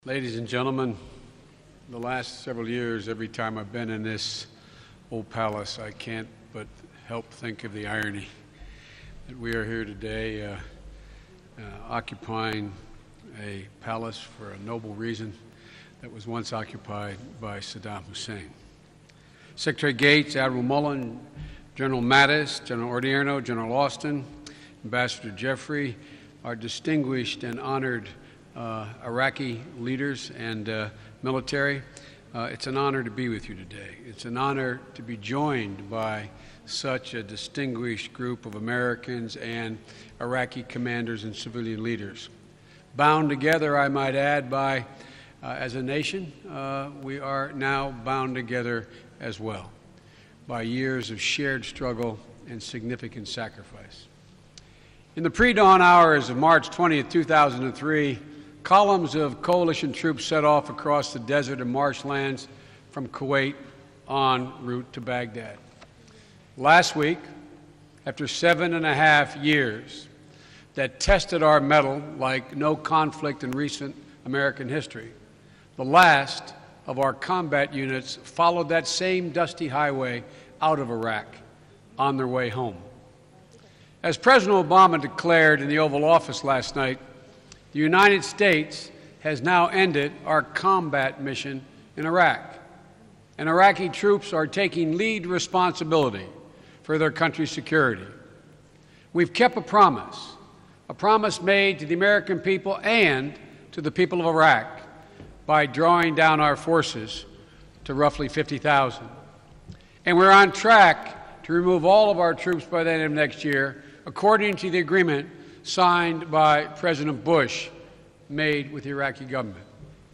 Ladies and gentlemen, the last several years, every time I've been in this old palace, I can't but help think of the irony that we are here today occupying a palace for a noble reason that was once occupied by Saddam Hussein. Secretary Gates, Admiral Mullen, General Mattis, General Odierno, General Austin, Ambassador Jeffrey, our distinguished and honored Iraqi leaders and military. It's an honor to be with you today. It's an honor to be joined by such a distinguished group of Americans and Iraqi commanders and civilian leaders. Bound together, I might add, by, as a nation, we are now bound together as well by years of shared struggle and significant sacrifice. In the pre-dawn hours of March 20th, 2003, columns of coalition troops set off across the desert and marshlands from Kuwait en route to Baghdad. Last week, after 7.5 years that tested our mettle like no conflict in recent American history, the last of our combat units followed that same dusty highway out of Iraq on their way home. As President Obama declared in the Oval Office last night, the United States has now ended our combat mission in Iraq, and Iraqi troops are taking lead responsibility for their country's security. We've kept a promise made to the American people and to the people of Iraq by drawing down our forces to roughly 50,000. And we're on track to remove all of our troops by the end of next year, according to the agreement signed by President Bush, made with the Iraqi government.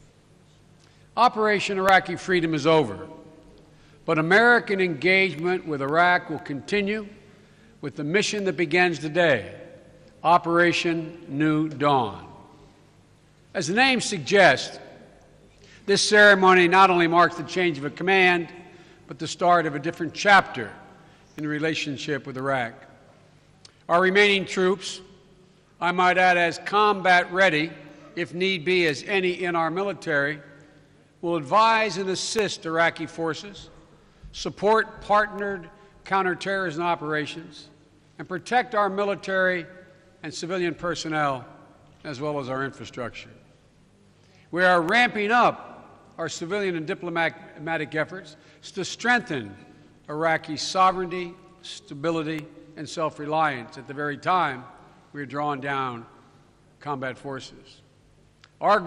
Operation Iraqi Freedom is over, but American engagement with Iraq will continue with the mission that begins today, Operation New Dawn. As the name suggests, this ceremony not only marks the change of a command, but the start of a different chapter in the relationship with Iraq. Our remaining troops, I might add as combat ready, if need be as any in our military, will advise and assist Iraqi forces, support partnered counterterrorism operations, and protect our military and civilian personnel as well as our infrastructure. We are ramping up our civilian and diplomatic efforts to strengthen Iraqi sovereignty, stability, and self-reliance at the very time we are drawing down combat forces. Our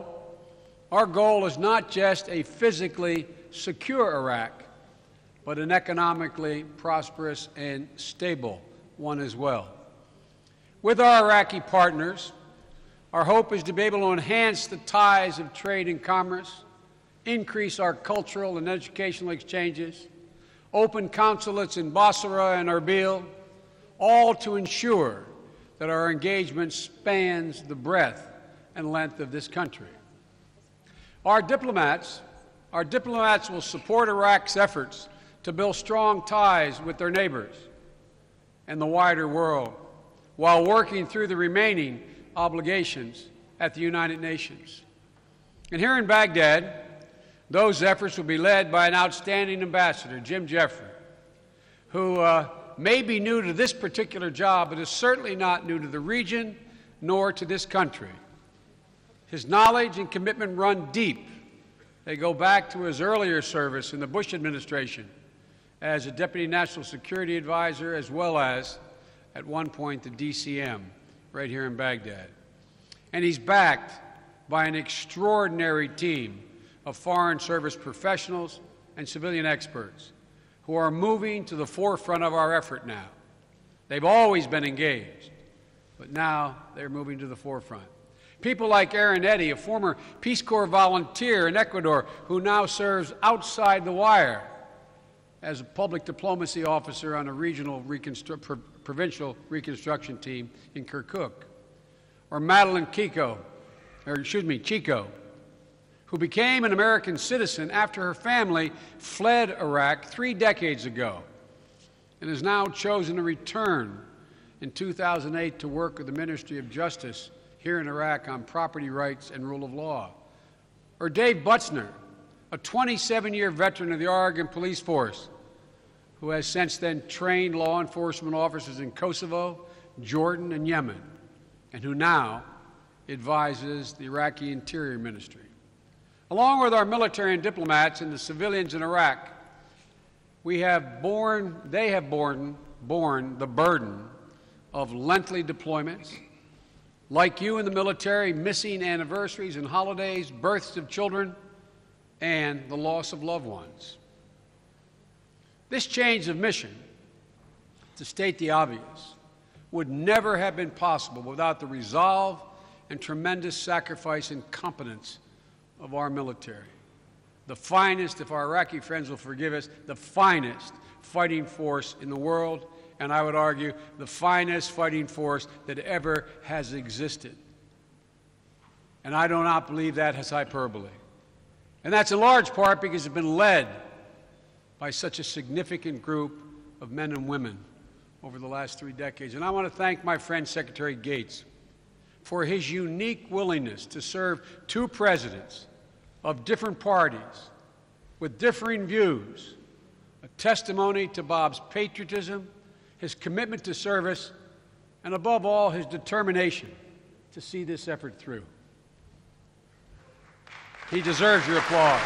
goal is not just a physically secure Iraq, but an economically prosperous and stable one as well. With our Iraqi partners, our hope is to be able to enhance the ties of trade and commerce, increase our cultural and educational exchanges, open consulates in Basra and Erbil, all to ensure that our engagement spans the breadth and length of this country. Our diplomats will support Iraq's efforts to build strong ties with their neighbors and the wider world while working through the remaining obligations at the United Nations. And here in Baghdad, those efforts will be led by an outstanding ambassador, Jim Jeffrey, who may be new to this particular job, but is certainly not new to the region nor to this country. His knowledge and commitment run deep. They go back to his earlier service in the Bush administration as a Deputy National Security Advisor, as well as, at one point, the DCM right here in Baghdad. And he's backed by an extraordinary team of Foreign Service professionals and civilian experts who are moving to the forefront of our effort now. They've always been engaged, but now they're moving to the forefront. People like Aaron Eddy, a former Peace Corps volunteer in Ecuador who now serves outside the wire as a public diplomacy officer on a regional provincial reconstruction team in Kirkuk. Or Madeline Chico, who became an American citizen after her family fled Iraq 3 decades ago and has now chosen to return in 2008 to work with the Ministry of Justice here in Iraq on property rights and rule of law. Or Dave Butzner, a 27-year veteran of the Oregon Police Force, who has since then trained law enforcement officers in Kosovo, Jordan, and Yemen, and who now advises the Iraqi Interior Ministry. Along with our military and diplomats and the civilians in Iraq, they have borne the burden of lengthy deployments, like you in the military, missing anniversaries and holidays, births of children, and the loss of loved ones. This change of mission, to state the obvious, would never have been possible without the resolve and tremendous sacrifice and competence of our military. The finest, if our Iraqi friends will forgive us, the finest fighting force in the world, and I would argue the finest fighting force that ever has existed. And I do not believe that has hyperbole. And that's in large part because it's been led by such a significant group of men and women over the last 3 decades. And I want to thank my friend Secretary Gates for his unique willingness to serve 2 presidents of different parties with differing views, a testimony to Bob's patriotism, his commitment to service, and above all, his determination to see this effort through. He deserves your applause.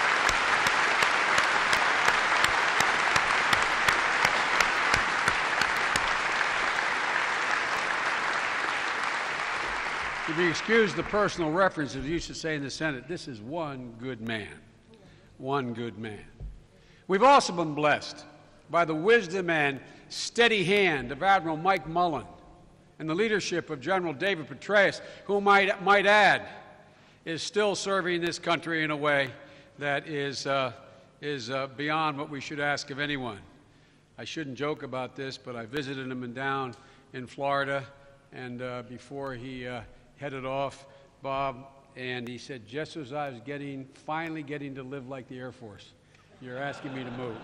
If you excuse the personal reference, as you used to say in the Senate, this is one good man. One good man. We've also been blessed by the wisdom and steady hand of Admiral Mike Mullen and the leadership of General David Petraeus, who might add is still serving this country in a way that is beyond what we should ask of anyone. I shouldn't joke about this, but I visited him down in Florida, and before he headed off, Bob, and he said, just as I was finally getting to live like the Air Force, you're asking me to move.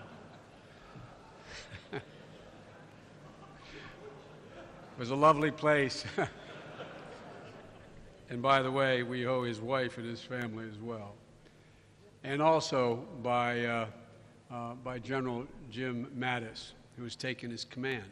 It was a lovely place. And by the way, we owe his wife and his family as well. And also by General Jim Mattis, who has taken his command.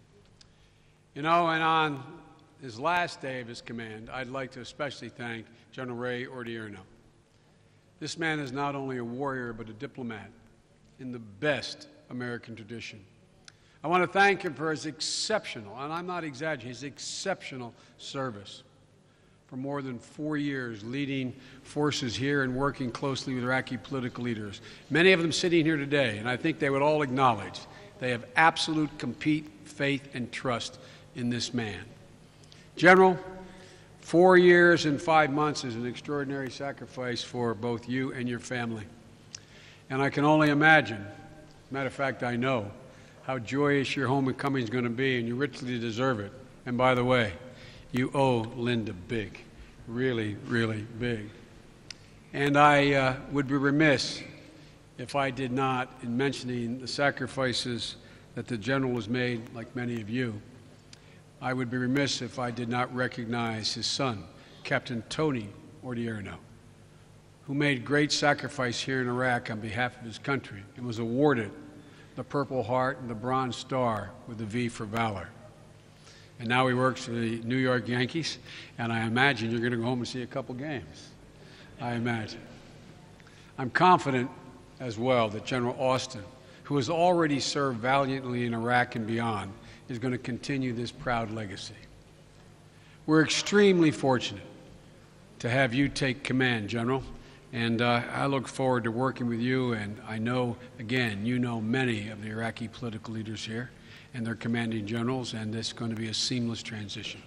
You know, and on his last day of his command, I'd like to especially thank General Ray Odierno. This man is not only a warrior, but a diplomat in the best American tradition. I want to thank him for his exceptional, and I'm not exaggerating, his exceptional service for more than 4 years, leading forces here and working closely with Iraqi political leaders. Many of them sitting here today, and I think they would all acknowledge they have absolute complete faith and trust in this man. General, 4 years and 5 months is an extraordinary sacrifice for both you and your family. And I can only imagine, as a matter of fact, I know, how joyous your homecoming is going to be, and you richly deserve it. And by the way, you owe Linda big, really, really big. And I would be remiss if I did not, in mentioning the sacrifices that the General has made, like many of you, I would be remiss if I did not recognize his son, Captain Tony Odierno, who made great sacrifice here in Iraq on behalf of his country and was awarded the Purple Heart and the Bronze Star with the V for Valor. And now he works for the New York Yankees, and I imagine you're going to go home and see a couple games. I imagine. I'm confident as well that General Austin, who has already served valiantly in Iraq and beyond, is going to continue this proud legacy. We're extremely fortunate to have you take command, General, and I look forward to working with you, and I know, again, you know many of the Iraqi political leaders here and their commanding generals, and this is going to be a seamless transition.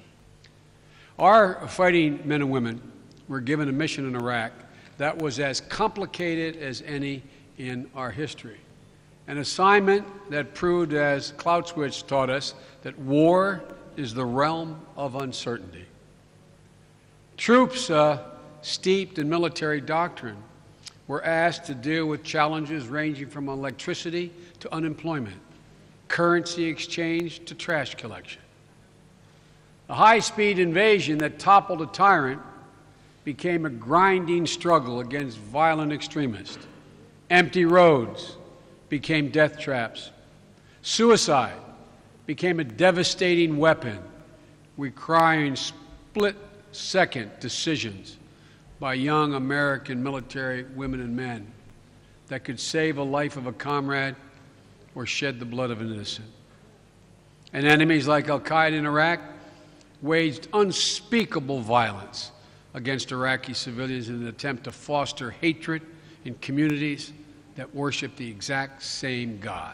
Our fighting men and women were given a mission in Iraq that was as complicated as any in our history. An assignment that proved, as Clausewitz taught us, that war is the realm of uncertainty. Troops steeped in military doctrine were asked to deal with challenges ranging from electricity to unemployment, currency exchange to trash collection. The high-speed invasion that toppled a tyrant became a grinding struggle against violent extremists. Empty roads became death traps. Suicide became a devastating weapon, requiring split-second decisions by young American military women and men that could save a life of a comrade or shed the blood of an innocent. And enemies like al-Qaeda in Iraq waged unspeakable violence against Iraqi civilians in an attempt to foster hatred in communities that worship the exact same God.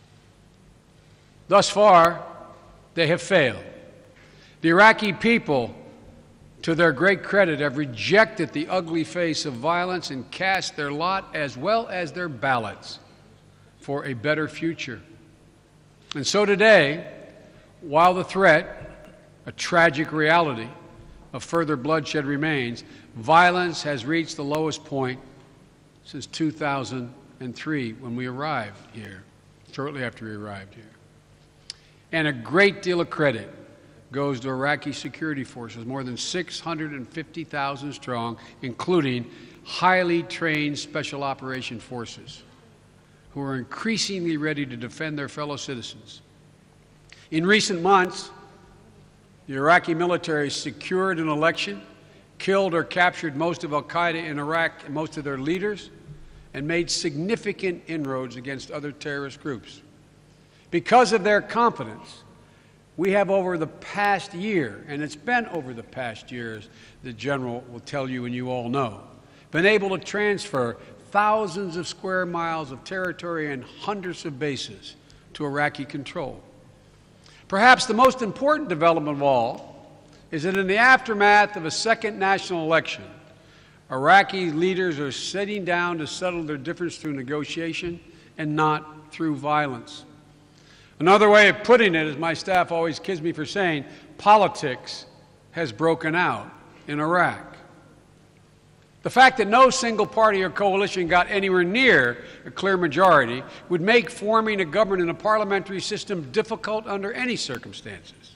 Thus far, they have failed. The Iraqi people, to their great credit, have rejected the ugly face of violence and cast their lot as well as their ballots for a better future. And so today, while the threat, a tragic reality, of further bloodshed remains, violence has reached the lowest point since 2003 when we arrived here, shortly after we arrived here. And a great deal of credit goes to Iraqi security forces, more than 650,000 strong, including highly trained special operation forces, who are increasingly ready to defend their fellow citizens. In recent months, the Iraqi military secured an election, killed or captured most of al-Qaeda in Iraq and most of their leaders, and made significant inroads against other terrorist groups. Because of their competence, we have over the past year, and it's been over the past years, the General will tell you and you all know, been able to transfer thousands of square miles of territory and hundreds of bases to Iraqi control. Perhaps the most important development of all is that in the aftermath of a second national election, Iraqi leaders are sitting down to settle their difference through negotiation and not through violence. Another way of putting it, as my staff always kids me for saying, politics has broken out in Iraq. The fact that no single party or coalition got anywhere near a clear majority would make forming a government in a parliamentary system difficult under any circumstances.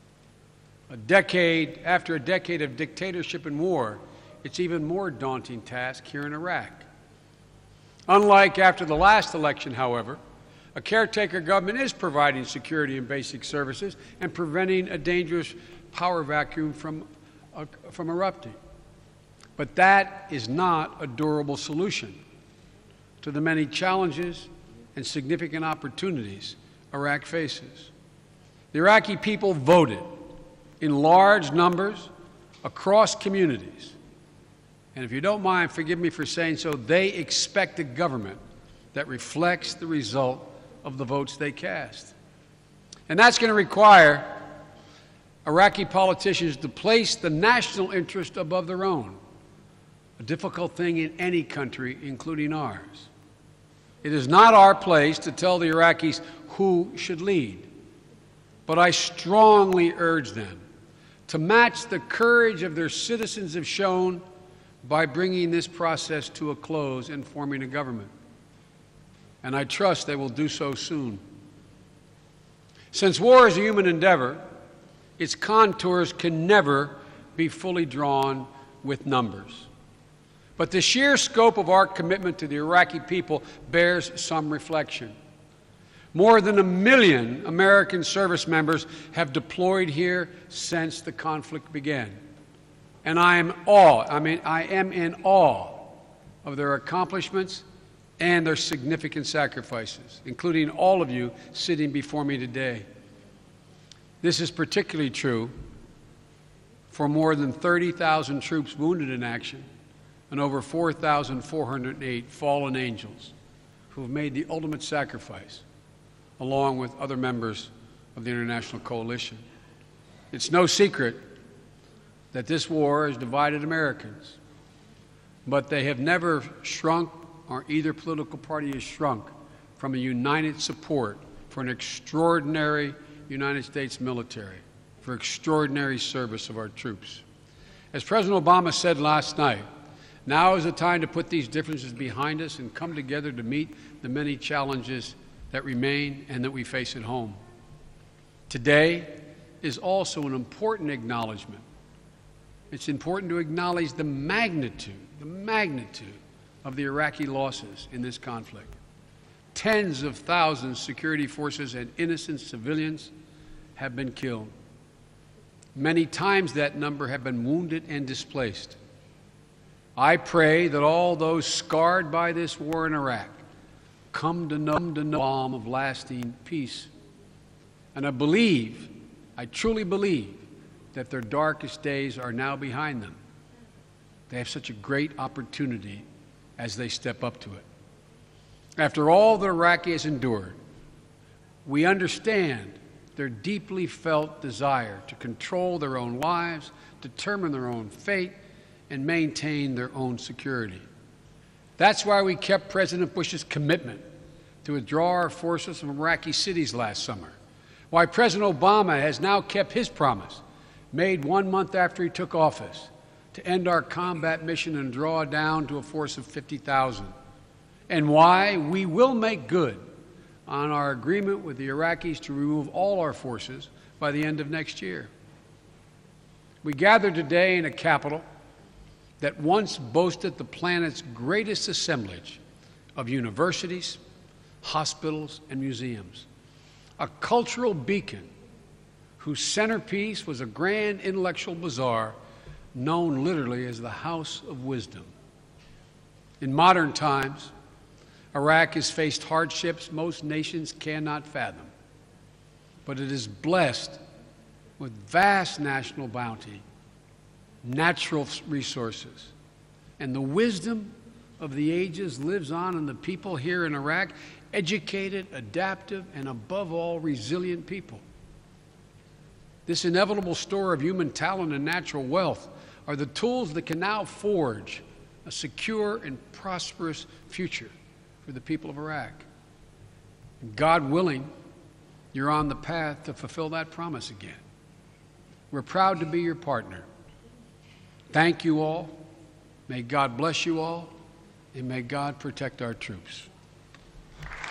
After a decade of dictatorship and war, it's even more daunting task here in Iraq. Unlike after the last election, however, a caretaker government is providing security and basic services and preventing a dangerous power vacuum from erupting. But that is not a durable solution to the many challenges and significant opportunities Iraq faces. The Iraqi people voted in large numbers across communities. And if you don't mind, forgive me for saying so, they expect a government that reflects the result of the votes they cast. And that's going to require Iraqi politicians to place the national interest above their own, a difficult thing in any country, including ours. It is not our place to tell the Iraqis who should lead, but I strongly urge them to match the courage of their citizens have shown by bringing this process to a close and forming a government. And I trust they will do so soon. Since war is a human endeavor, its contours can never be fully drawn with numbers. But the sheer scope of our commitment to the Iraqi people bears some reflection. More than 1 million American service members have deployed here since the conflict began. And I am in awe of their accomplishments and their significant sacrifices, including all of you sitting before me today. This is particularly true for more than 30,000 troops wounded in action and over 4,408 fallen angels who have made the ultimate sacrifice, along with other members of the international coalition. It's no secret that this war has divided Americans, but they have never shrunk, or either political party has shrunk, from a united support for an extraordinary United States military, for extraordinary service of our troops. As President Obama said last night, now is the time to put these differences behind us and come together to meet the many challenges that remain and that we face at home. Today is also an important acknowledgement it's important to acknowledge the magnitude of the Iraqi losses in this conflict. Tens of thousands of security forces and innocent civilians have been killed. Many times that number have been wounded and displaced. I pray that all those scarred by this war in Iraq come to know the balm of lasting peace. And I truly believe, that their darkest days are now behind them. They have such a great opportunity as they step up to it. After all the Iraqi has endured, we understand their deeply felt desire to control their own lives, determine their own fate, and maintain their own security. That's why we kept President Bush's commitment to withdraw our forces from Iraqi cities last summer. Why President Obama has now kept his promise, made 1 month after he took office, to end our combat mission and draw down to a force of 50,000. And why we will make good on our agreement with the Iraqis to remove all our forces by the end of next year. We gathered today in a capital that once boasted the planet's greatest assemblage of universities, hospitals, and museums, a cultural beacon whose centerpiece was a grand intellectual bazaar known literally as the House of Wisdom. In modern times, Iraq has faced hardships most nations cannot fathom, but it is blessed with vast national bounty, natural resources, and the wisdom of the ages lives on in the people here in Iraq, educated, adaptive, and above all, resilient people. This inevitable store of human talent and natural wealth are the tools that can now forge a secure and prosperous future for the people of Iraq. And God willing, you're on the path to fulfill that promise again. We're proud to be your partner. Thank you all. May God bless you all, and may God protect our troops.